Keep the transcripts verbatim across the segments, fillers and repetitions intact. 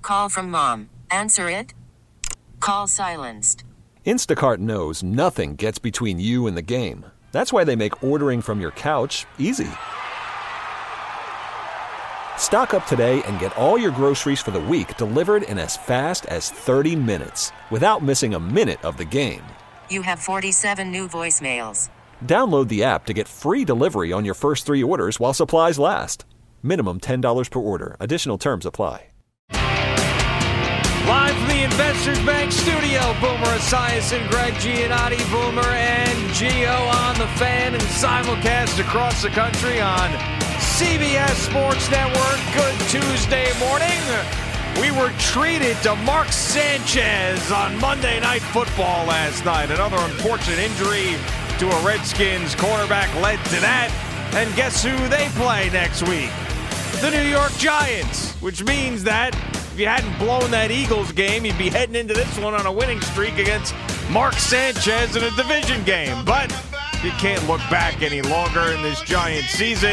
Call from mom. Answer it. Call silenced. Instacart knows nothing gets between you and the game. That's why they make ordering from your couch easy. Stock up today and get all your groceries for the week delivered in as fast as thirty minutes without missing a minute of the game. You have forty-seven new voicemails. Download the app to get free delivery on your first three orders while supplies last. Minimum ten dollars per order. Additional terms apply. Live from the Investors Bank studio, Boomer Esiason, Greg Giannotti, Boomer and Gio on the Fan and simulcast across the country on C B S Sports Network. Good Tuesday morning. We were treated to Mark Sanchez on Monday Night Football last night. Another unfortunate injury to a Redskins cornerback led to that. And guess who they play next week? The New York Giants, which means that if you hadn't blown that Eagles game, you'd be heading into this one on a winning streak against Mark Sanchez in a division game. But you can't look back any longer in this Giants season,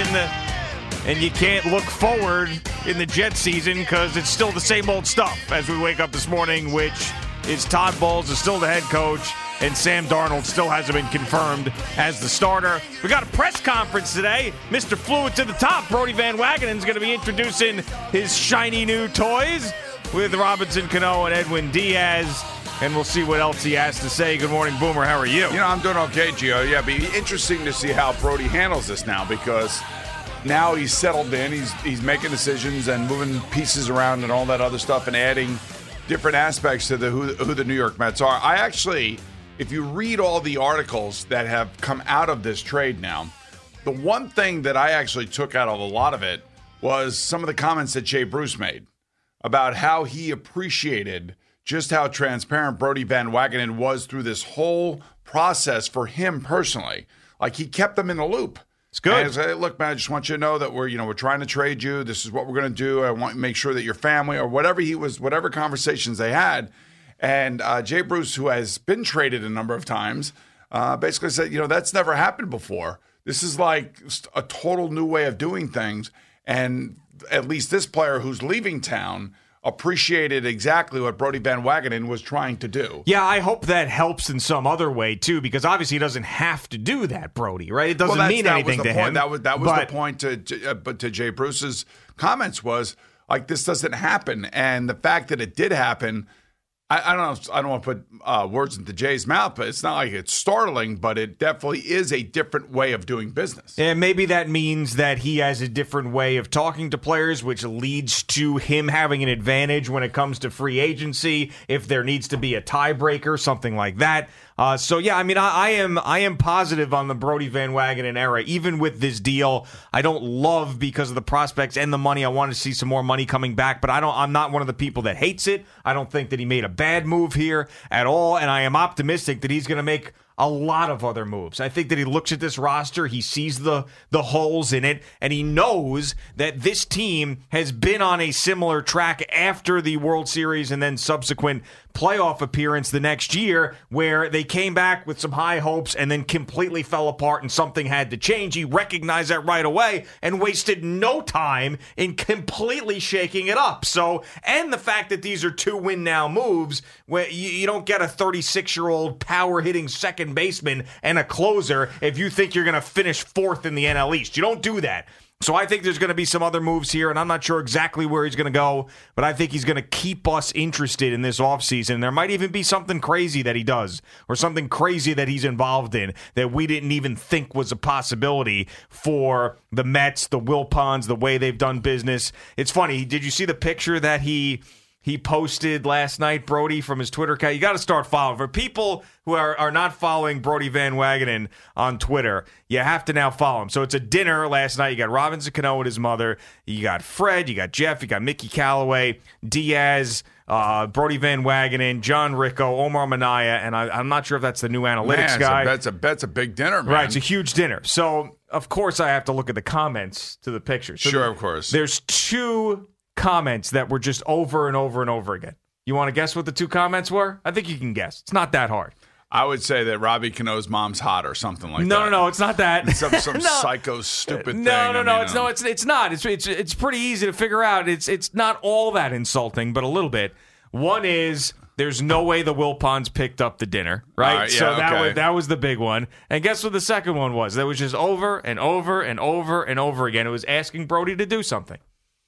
and you can't look forward in the Jets season because it's still the same old stuff as we wake up this morning, which is Todd Bowles is still the head coach, and Sam Darnold still hasn't been confirmed as the starter. We got a press conference today. Mister Fluid to the top, Brody Van Wagenen, is going to be introducing his shiny new toys with Robinson Cano and Edwin Diaz, and we'll see what else he has to say. Good morning, Boomer. How are you? You know, I'm doing okay, Gio. Yeah, it'd be interesting to see how Brody handles this now because now he's settled in. He's he's making decisions and moving pieces around and all that other stuff and adding different aspects to the who, who the New York Mets are. I actually... If you read all the articles that have come out of this trade now, the one thing that I actually took out of a lot of it was some of the comments that Jay Bruce made about how he appreciated just how transparent Brody Van Wagenen was through this whole process for him personally. Like, he kept them in the loop. It's good. And say, look, man, I just want you to know that we're, you know, we're trying to trade you. This is what we're going to do. I want to make sure that your family or whatever he was, whatever conversations they had. And uh, Jay Bruce, who has been traded a number of times, uh, basically said, you know, that's never happened before. This is like a total new way of doing things. And at least this player who's leaving town appreciated exactly what Brody Van Wagenen was trying to do. Yeah, I hope that helps in some other way, too, because obviously he doesn't have to do that, Brody, right? It doesn't well, mean that anything was the to point. him. That was, that was but, the point to, to, uh, but to Jay Bruce's comments was, like, this doesn't happen. And the fact that it did happen, I, I don't know. I don't want to put uh, words into Jay's mouth, but it's not like it's startling, but it definitely is a different way of doing business. And maybe that means that he has a different way of talking to players, which leads to him having an advantage when it comes to free agency, if there needs to be a tiebreaker, something like that. Uh, so, yeah, I mean, I, I am I am positive on the Brody Van Wagenen era. Even with this deal, I don't love because of the prospects and the money. I want to see some more money coming back, but I don't. I'm not one of the people that hates it. I don't think that he made a bad move here at all, and I am optimistic that he's going to make a lot of other moves. I think that he looks at this roster, he sees the the holes in it, and he knows that this team has been on a similar track after the World Series and then subsequent playoff appearance the next year, where they came back with some high hopes and then completely fell apart and something had to change. He recognized that right away and wasted no time in completely shaking it up. So, and the fact that these are two win now moves, where you, you don't get a thirty-six-year-old power hitting second baseman and a closer if you think you're going to finish fourth in the N L East. You don't do that. So I think there's going to be some other moves here, and I'm not sure exactly where he's going to go, but I think he's going to keep us interested in this offseason. There might even be something crazy that he does, or something crazy that he's involved in that we didn't even think was a possibility for the Mets, the Wilpons, the way they've done business. It's funny. Did you see the picture that he... He posted last night, Brody, from his Twitter account? You got to start following. For people who are, are not following Brody Van Wagenen on Twitter, you have to now follow him. So it's a dinner last night. You got Robinson Cano with his mother. You got Fred. You got Jeff. You got Mickey Callaway, Diaz, uh, Brody Van Wagenen, John Ricco, Omar Minaya, and I, I'm not sure if that's the new analytics man, guy. That's a, that's a big dinner, man. Right, it's a huge dinner. So, of course, I have to look at the comments to the picture. So sure, th- of course. There's two comments that were just over and over and over again. You want to guess what the two comments were? I think you can guess. It's not that hard. I would say that Robbie Cano's mom's hot or something like no, that. No, no, no, it's not that. Some, some no. psycho stupid thing. No, no, I no, mean, it's no, it's it's not. It's it's it's pretty easy to figure out. It's it's not all that insulting, but a little bit. One is there's no way the Wilpons picked up the dinner, right? All right, yeah, so that okay. was that was the big one. And guess what the second one was? That was just over and over and over and over again. It was asking Brody to do something.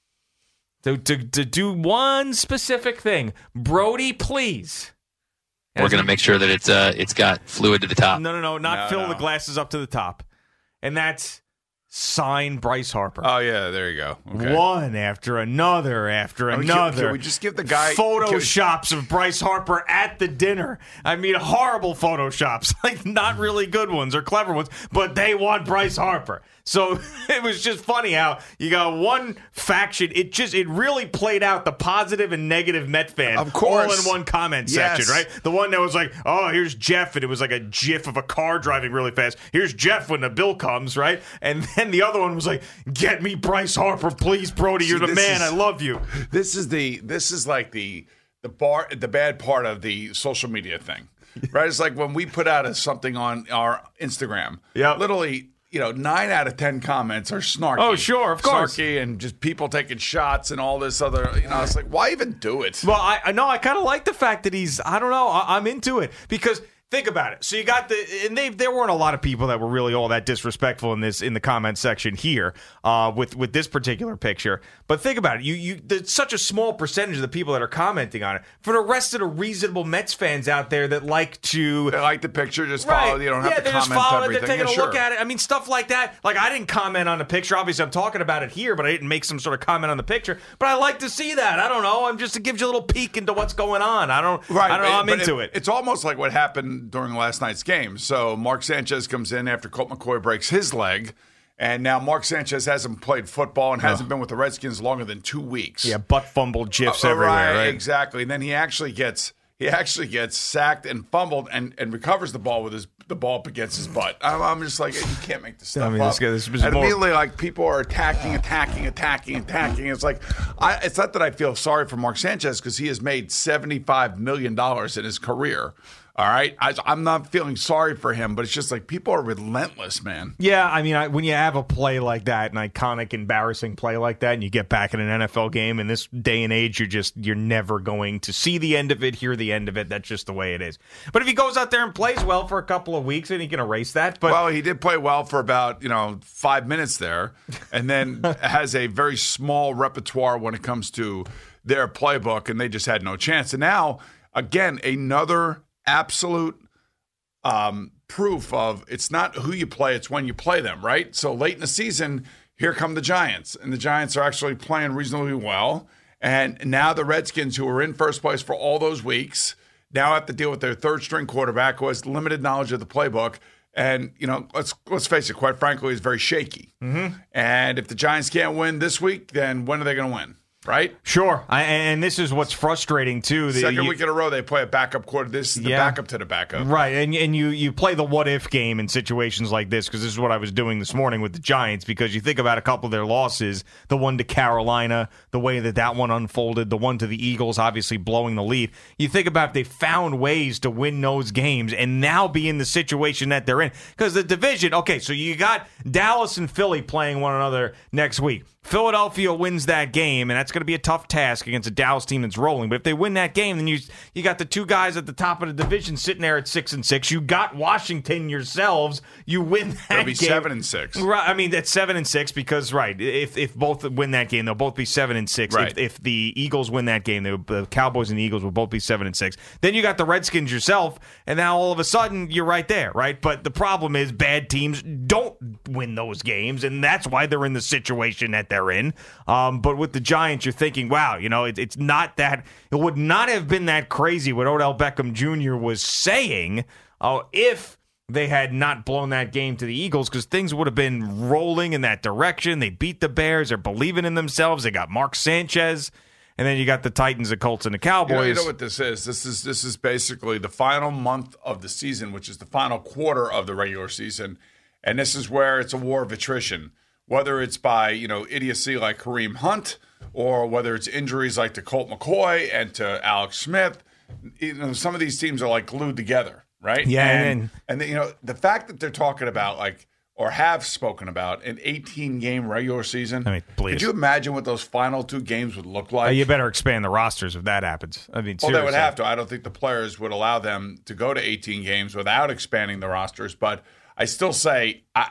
To to to do one specific thing. Brody, please. We're going to make sure that it's uh, it's got fluid to the top. No, no, no, not No, fill no. the glasses up to the top. And that's sign Bryce Harper. Oh, yeah, there you go. Okay. One after another after I mean, another. Can, can we just give the guy photoshops of Bryce Harper at the dinner? I mean, horrible photoshops, like not really good ones or clever ones, but they want Bryce Harper. So it was just funny how you got one faction. It just it really played out the positive and negative Met fan Of course. all in one comment Yes. section, right? The one that was like, oh, here's Jeff, and it was like a gif of a car driving really fast. Here's Jeff when the bill comes, right? And then the other one was like, get me Bryce Harper, please, Brody. You're See, the this man. is- I love you. This is the this is like the the bar the bad part of the social media thing, right? It's like when we put out a, something on our Instagram. Yeah. Literally, you know, nine out of ten comments are snarky. Oh, sure, of course. snarky, and just people taking shots and all this other. You know, it's like, why even do it? Well, I, I know I kind of like the fact that he's, I don't know, I, I'm into it because think about it. So you got the, and they there weren't a lot of people that were really all that disrespectful in this in the comment section here uh, with with this particular picture. But think about it. You you there's such a small percentage of the people that are commenting on it. For the rest of the reasonable Mets fans out there that like to. They like the picture, just Right. follow. You don't have yeah, to they're just comment following everything. it. They're taking Yeah, a look sure. at it. I mean, stuff like that. Like, I didn't comment on the picture. Obviously, I'm talking about it here, but I didn't make some sort of comment on the picture. But I like to see that. I don't know. I'm just, it gives you a little peek into what's going on. I don't, Right, I don't know. I'm but into it. It's almost like what happened during last night's game. So Mark Sanchez comes in after Colt McCoy breaks his leg, and now Mark Sanchez hasn't played football and hasn't been with the Redskins longer than two weeks. Yeah, butt fumble gifs Uh, everywhere, right? Exactly. And then he actually gets he actually gets sacked and fumbled and, and recovers the ball with his the ball up against his butt. I'm, I'm just like, you can't make this stuff I mean, up. this guy- this is and more- immediately, like, people are attacking, attacking, attacking, attacking. It's like, I, it's not that I feel sorry for Mark Sanchez because he has made seventy-five million dollars in his career. All right, I, I'm not feeling sorry for him, but it's just like people are relentless, man. Yeah, I mean, I, when you have a play like that, an iconic, embarrassing play like that, and you get back in an N F L game in this day and age, you're just you're never going to see the end of it, hear the end of it. That's just the way it is. But if he goes out there and plays well for a couple of weeks, then he can erase that. But Well, he did play well for about, you know, five minutes there, and then has a very small repertoire when it comes to their playbook, and they just had no chance. And now, again, another absolute um, proof of it's not who you play, it's when you play them, right? So late in the season, here come the Giants, and the Giants are actually playing reasonably well. And now the Redskins, who were in first place for all those weeks, now have to deal with their third-string quarterback who has limited knowledge of the playbook. And, you know, let's let's face it, quite frankly, is very shaky. Mm-hmm. And if the Giants can't win this week, then when are they going to win? Right? sure, I, and this is what's frustrating too. The, Second you- week in a row, they play a backup quarter. This is the Yeah. backup to the backup. Right, and and you you play the what if game in situations like this because this is what I was doing this morning with the Giants because you think about a couple of their losses, the one to Carolina, the way that that one unfolded, the one to the Eagles, obviously blowing the lead. You think about if they found ways to win those games and now be in the situation that they're in because the division. Okay, so you got Dallas and Philly playing one another next week. Philadelphia wins that game, and that's going to be a tough task against a Dallas team that's rolling. But if they win that game, then you you got the two guys at the top of the division sitting there at six and six. You got Washington yourselves. You win that They'll be game. seven and six. Right, I mean that's seven and six because right, if if both win that game, they'll both be seven and six. Right. If, if the Eagles win that game, the the Cowboys and the Eagles will both be seven and six. Then you got the Redskins yourself, and now all of a sudden you're right there, right? But the problem is bad teams don't win those games, and that's why they're in the situation that they're in. Um, but with the Giants, you're thinking, wow, you know, it, it's not that, it would not have been that crazy what Odell Beckham Junior was saying uh, if they had not blown that game to the Eagles because things would have been rolling in that direction. They beat the Bears. They're believing in themselves. They got Mark Sanchez. And then you got the Titans, the Colts, and the You know, Cowboys. you know what this is? This is this is basically the final month of the season, which is the final quarter of the regular season, and this is where it's a war of attrition. Whether it's by, you know, idiocy like Kareem Hunt or whether it's injuries like to Colt McCoy and to Alex Smith, you know, some of these teams are like glued together. right? Yeah, and and, and the, you know the fact that they're talking about like or have spoken about an eighteen game regular season. I mean, please. Could you imagine what those final two games would look like? Uh, you better expand the rosters if that happens. I mean, well, seriously. they would have to. I don't think the players would allow them to go to eighteen games without expanding the rosters. But I still say I.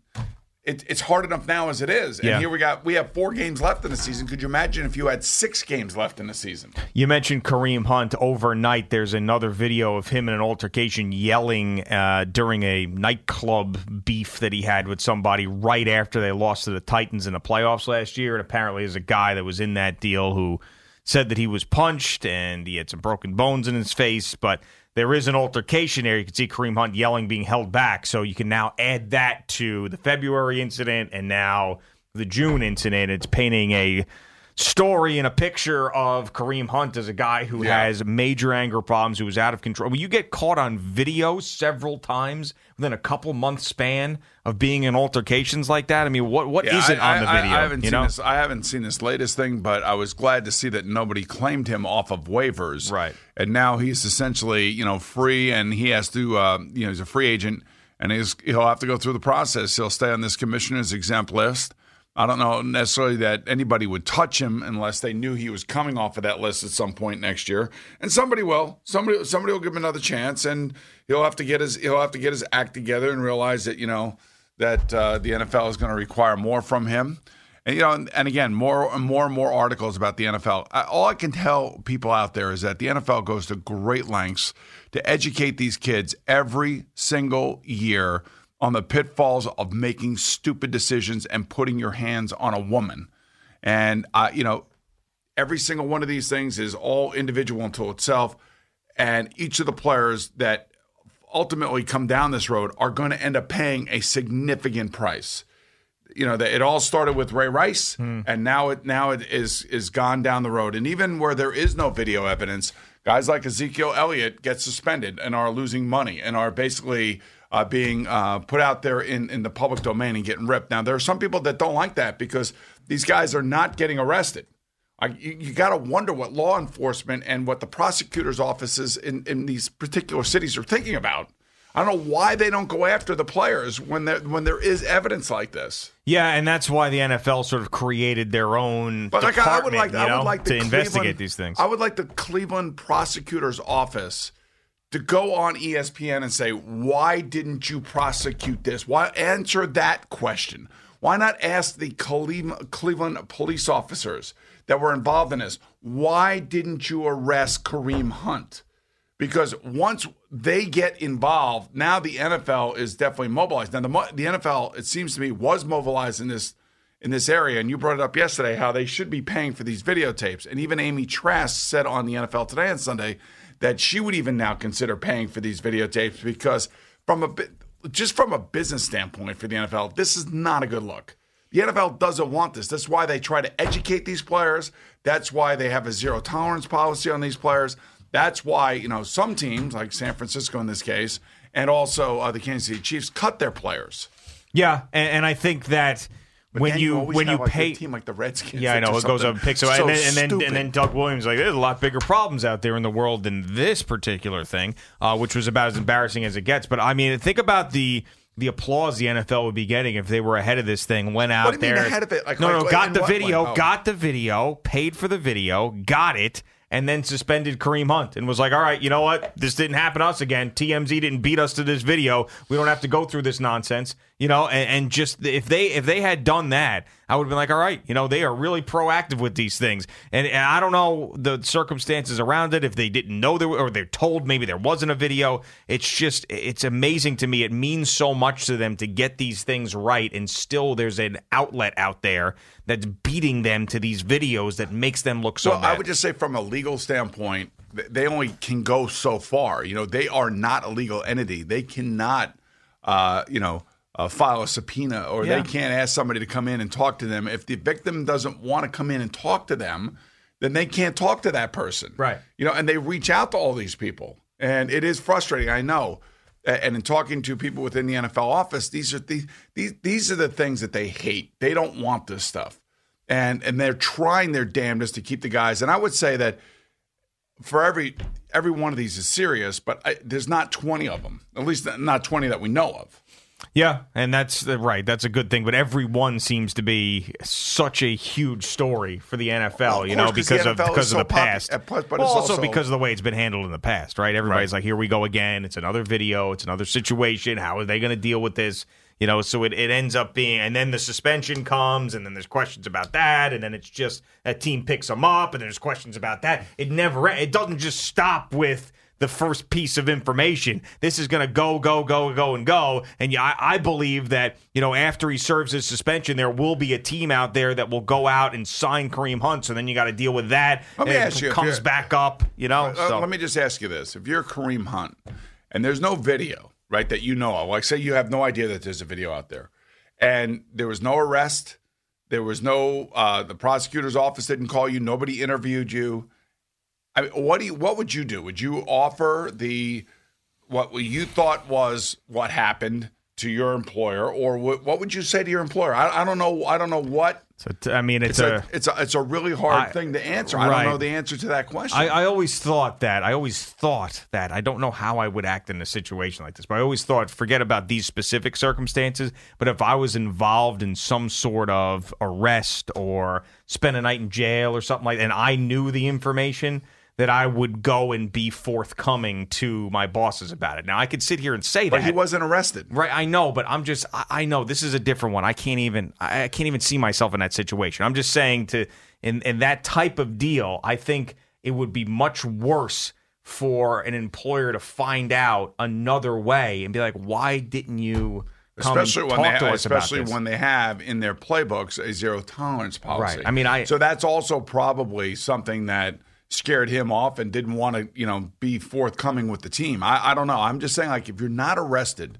It, it's hard enough now as it is. And yeah. here we got we have four games left in the season. Could you imagine if you had six games left in the season? You mentioned Kareem Hunt overnight. There's another video of him in an altercation yelling uh, during a nightclub beef that he had with somebody right after they lost to the Titans in the playoffs last year. And apparently there's a guy that was in that deal who said that he was punched and he had some broken bones in his face. But there is an altercation there. You can see Kareem Hunt yelling, being held back. So you can now add that to the February incident and now the June incident. It's painting a story and a picture of Kareem Hunt as a guy who yeah. has major anger problems, who was out of control. When you get caught on video several times within a couple month span of being in altercations like that, I mean, what what yeah, isn't I, on the I, video? I, I haven't you seen know? this. I haven't seen this latest thing, but I was glad to see that nobody claimed him off of waivers. Right. And now he's essentially, you know, free, and he has to, uh, you know, he's a free agent, and he's, he'll have to go through the process. He'll stay on this commissioner's exempt list. I don't know necessarily that anybody would touch him unless they knew he was coming off of that list at some point next year. And somebody will. Somebody somebody will give him another chance, and he'll have to get his he'll have to get his act together and realize that, you know, that uh, the N F L is going to require more from him. And, you know, and, and again, more and more and more articles about the N F L. I, all I can tell people out there is that the N F L goes to great lengths to educate these kids every single year on the pitfalls of making stupid decisions and putting your hands on a woman. And, uh, you know, every single one of these things is all individual unto itself. And each of the players that ultimately come down this road are going to end up paying a significant price. You know, it all started with Ray Rice, hmm. and now it now it is is gone down the road. And even where there is no video evidence, guys like Ezekiel Elliott get suspended and are losing money and are basically uh, being uh, put out there in, in the public domain and getting ripped. Now, there are some people that don't like that because these guys are not getting arrested. I, you you got to wonder what law enforcement and what the prosecutor's offices in, in these particular cities are thinking about. I don't know why they don't go after the players when there when there is evidence like this. Yeah, and that's why the N F L sort of created their own but like, department, I would like, you I know, would like the to Cleveland, investigate these things. I would like the Cleveland prosecutor's office to go on E S P N and say, why didn't you prosecute this? Why answer that question? Why not ask the Cleveland, Cleveland police officers that were involved in this, why didn't you arrest Kareem Hunt? Because once they get involved, now the N F L is definitely mobilized. Now, the, the N F L, it seems to me, was mobilized in this in this area. And you brought it up yesterday, how they should be paying for these videotapes. And even Amy Trask said on the N F L Today on Sunday that she would even now consider paying for these videotapes because from a just from a business standpoint for the N F L, this is not a good look. The N F L doesn't want this. That's why they try to educate these players. That's why they have a zero tolerance policy on these players. That's why, you know, some teams, like San Francisco in this case, and also uh, the Kansas City Chiefs, cut their players. Yeah, and, and I think that but when you, you when you like pay a team like the Redskins, yeah, I know it goes up and picks up, so and, then, and then stupid. and then Doug Williams like there's a lot bigger problems out there in the world than this particular thing, uh, which was about as embarrassing as it gets. But I mean, think about the. The applause the N F L would be getting if they were ahead of this thing, went out what do you there. mean ahead of it? Like, no, like, no, like, got in the what video, way? Oh. got the video, paid for the video, got it, and then suspended Kareem Hunt and was like, all right, you know what? This didn't happen to us again. T M Z didn't beat us to this video. We don't have to go through this nonsense, you know, and, and just if they if they had done that, I would have been like, all right, you know, they are really proactive with these things. And, and I don't know the circumstances around it, if they didn't know there were, or they're told maybe there wasn't a video. It's just, it's amazing to me. It means so much to them to get these things right. And still there's an outlet out there that's beating them to these videos that makes them look so well, bad. I would just say from a legal standpoint, they only can go so far. You know, they are not a legal entity. They cannot, uh, you know, Uh, file a subpoena, or yeah. they can't ask somebody to come in and talk to them. If the victim doesn't want to come in and talk to them, then they can't talk to that person. Right. You know, and they reach out to all these people. And it is frustrating, I know. And in talking to people within the N F L office, these are the, these these are the things that they hate. They don't want this stuff. And and they're trying their damnedest to keep the guys. And I would say that for every every one of these is serious, but I, there's not twenty of them. At least not twenty that we know of. Yeah, and that's uh, right. That's a good thing. But every one seems to be such a huge story for the N F L, well, you know, because of because of the past. Popu- but well, it's also, also because of the way it's been handled in the past, right? Everybody's right. like, here we go again. It's another video. It's another situation. How are they going to deal with this? You know, so it, it ends up being, and then the suspension comes, and then there's questions about that, and then it's just that team picks them up, and there's questions about that. It never, it doesn't just stop with the first piece of information. This is going to go, go, go, go, and go. And yeah, I, I believe that, you know, after he serves his suspension, there will be a team out there that will go out and sign Kareem Hunt. So then you got to deal with that. Let me and ask it you, comes back up, you know. Uh, so. Let me just ask you this. If you're Kareem Hunt and there's no video, right, that you know of, like say you have no idea that there's a video out there, and there was no arrest, there was no, uh, the prosecutor's office didn't call you, nobody interviewed you, I mean, what do you, what would you do? Would you offer the what you thought was what happened to your employer, or what, what would you say to your employer? I, I don't know. I don't know what. So t- I mean, it's, it's a, a it's a it's a really hard I, thing to answer. Right. I don't know the answer to that question. I, I always thought that. I always thought that. I don't know how I would act in a situation like this, but I always thought, forget about these specific circumstances, but if I was involved in some sort of arrest or spend a night in jail or something like that, and I knew the information, that I would go and be forthcoming to my bosses about it. Now, I could sit here and say but that. But he wasn't arrested. Right, I know, but I'm just, I, I know this is a different one. I can't even, I can't even see myself in that situation. I'm just saying to, in, in that type of deal, I think it would be much worse for an employer to find out another way and be like, why didn't you come especially and when talk they, to us especially about this? when they have in their playbooks a zero tolerance policy. Right. I mean, I so that's also probably something that scared him off and didn't want to, you know, be forthcoming with the team. I, I don't know. I'm just saying, like, if you're not arrested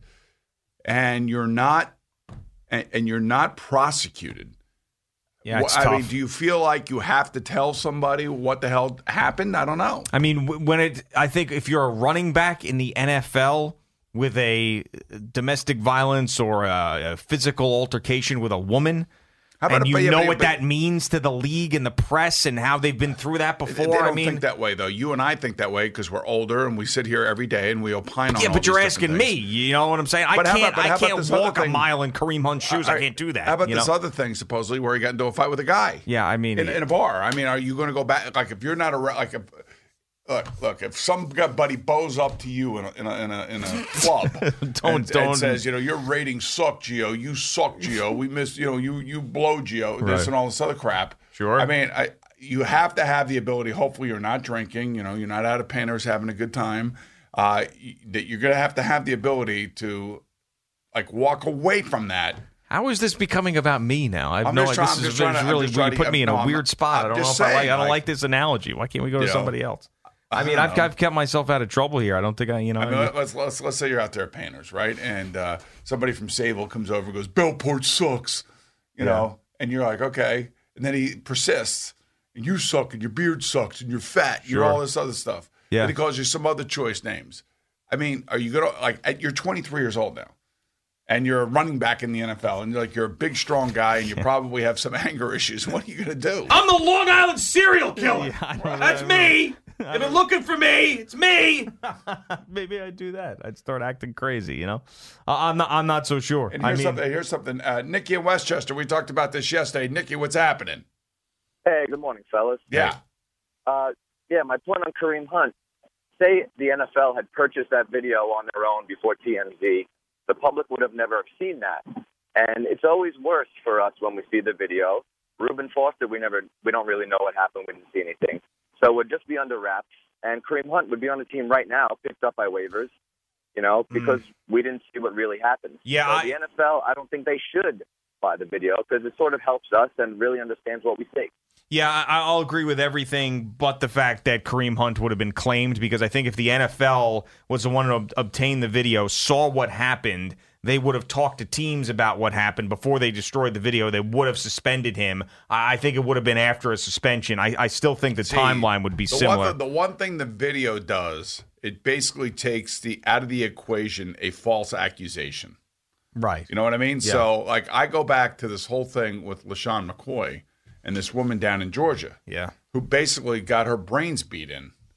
and you're not and, and you're not prosecuted, yeah, it's wh- I tough. mean, do you feel like you have to tell somebody what the hell happened? I don't know. I mean, when it, I think if you're a running back in the N F L with a domestic violence or a, a physical altercation with a woman, How about and a- you yeah, know but- what but- that means to the league and the press and how they've been through that before. They don't I mean, think that way, though. You and I think that way because we're older and we sit here every day and we opine on yeah, all but you're these asking different me. things. You know what I'm saying? I But how can't. about- but how I about can't this other walk a thing? mile in Kareem Hunt's shoes. All I right. can't do that. How about you this know? other thing, supposedly, where he got into a fight with a guy? Yeah, I mean, in, in a bar. I mean, are you going to go back? Like, if you're not a like, if, look, look, if somebody bows up to you in a in a in a, in a club Don't- and, don't- and says, you know, your ratings suck, Gio. You suck, Gio. We miss, you know, you you blow, Gio. This Right. and all this other crap. Sure. I mean, I you have to have the ability. Hopefully, you're not drinking. You know, you're not out of Painters having a good time. Uh, that you're going to have to have the ability to like walk away from that. How is this becoming about me now? I have I'm no just idea. trying- This I'm is just trying to- I'm really just trying you to put get- me in no, a I'm- weird spot. I I'm don't know if just I like. saying, I don't like- like this analogy. Why can't we go to You know, somebody else? I I mean, don't I've, know. I've kept myself out of trouble here. I don't think I, you know. I mean, let- let's let's let's say you're out there at Painters, right? And uh, somebody from Sable comes over and goes, "Bellport sucks," you Yeah. know, and you're like, okay, and then he persists, and you suck, and your beard sucks, and you're fat, you're Sure. all this other stuff. Yeah. And he calls you some other choice names. I mean, are you gonna like? At, you're twenty-three years old now, and you're a running back in the N F L, and you're like you're a big, strong guy, and you probably have some anger issues. What are you gonna do? I'm the Long Island serial killer. Yeah, I don't That's know. me. They've been looking for me. It's me. Maybe I'd do that. I'd start acting crazy, you know? Uh, I'm not I'm not so sure. And I here's mean, something. Here's something. Uh, Nikki in Westchester. We talked about this yesterday. Nikki, what's happening? Hey, good morning, fellas. Yeah. Uh, yeah, my point on Kareem Hunt. Say the N F L had purchased that video on their own before T M Z, the public would have never seen that. And it's always worse for us when we see the video. Reuben Foster, we never, we don't really know what happened. We didn't see anything. So it would just be under wraps. And Kareem Hunt would be on the team right now, picked up by waivers, you know, because mm. we didn't see what really happened. Yeah, so I, the N F L, I don't think they should buy the video because it sort of helps us and really understands what we see. Yeah, I- I'll agree with everything but the fact that Kareem Hunt would have been claimed, because I think if the N F L was the one to ob- obtain the video, saw what happened, they would have talked to teams about what happened before they destroyed the video. They would have suspended him. I I think it would have been after a suspension. I, I still think the See, timeline would be the similar. One, th- the one thing the video does, it basically takes the out of the equation a false accusation. Right. You know what I mean? Yeah. So, like, I go back to this whole thing with LaShawn McCoy and this woman down in Georgia. Yeah. Who basically got her brains beat in.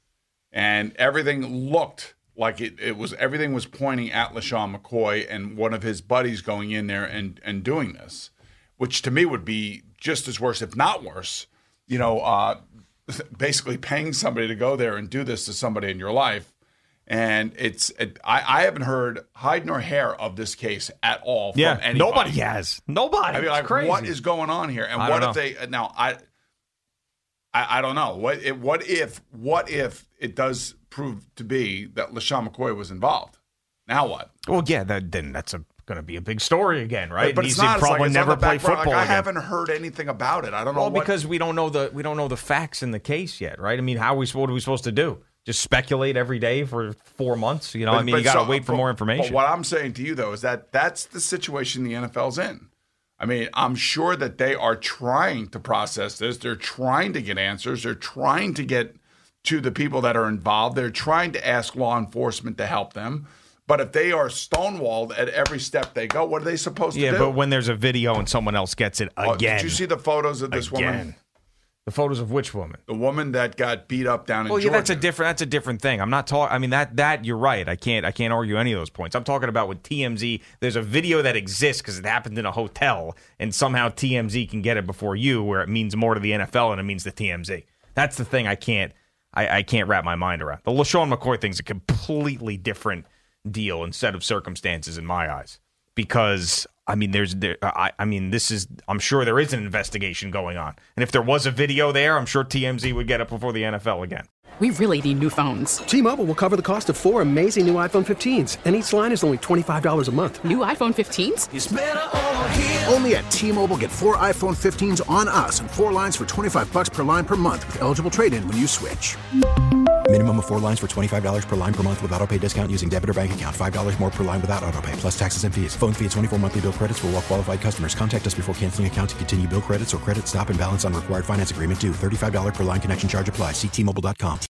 and everything looked like it, it was everything was pointing at LeSean McCoy and one of his buddies going in there and, and doing this, which to me would be just as worse, if not worse, you know, uh, basically paying somebody to go there and do this to somebody in your life. And it's it, I, I haven't heard hide nor hair of this case at all from yeah, anybody. Nobody has. Nobody. I mean, like, crazy. What is going on here? And I what don't if know. they now I I, I don't know. What if, what if what if it does prove to be that LeSean McCoy was involved? Now what? Well, yeah, that, then that's going to be a big story again, right? But He's it's not. It's probably like, it's on never the back play burner. football Like, I again. haven't heard anything about it. I don't know. Well, what, because we don't know the we don't know the facts in the case yet, right? I mean, how are we what are we supposed to do? Just speculate every day for four months? You know, but, I mean, but you got to so, wait for but, more information. But what I'm saying to you though is that that's the situation the N F L's in. I mean, I'm sure that they are trying to process this. They're trying to get answers. They're trying to get to the people that are involved. They're trying to ask law enforcement to help them. But if they are stonewalled at every step they go, what are they supposed yeah, to do? but when there's a video and someone else gets it again. Oh, did you see the photos of this again. woman? The photos of which woman? The woman that got beat up down in Well, yeah, Georgia. that's a different. That's a different thing. I'm not talking. I mean, that that you're right. I can't. I can't argue any of those points. I'm talking about with T M Z. There's a video that exists because it happened in a hotel, and somehow T M Z can get it before you, where it means more to the N F L than it means to T M Z. That's the thing. I can't. I, I can't wrap my mind around. The LeSean McCoy thing's a completely different deal and set of circumstances in my eyes, because I mean, there's there. I, I mean, this is. I'm sure there is an investigation going on, and if there was a video there, I'm sure T M Z would get it before the N F L again. We really need new phones. T-Mobile will cover the cost of four amazing new iPhone fifteens, and each line is only twenty-five dollars a month. New iPhone fifteens? It's better over here. Only at T-Mobile, get four iPhone fifteens on us and four lines for twenty-five dollars per line per month with eligible trade-in when you switch. Minimum of four lines for twenty-five dollars per line per month with autopay discount using debit or bank account. five dollars more per line without autopay, plus taxes and fees. Phone fee at twenty-four monthly bill credits for well-qualified customers. Contact us before canceling account to continue bill credits or credit stop and balance on required finance agreement due. thirty-five dollars per line connection charge applies. See T Mobile dot com.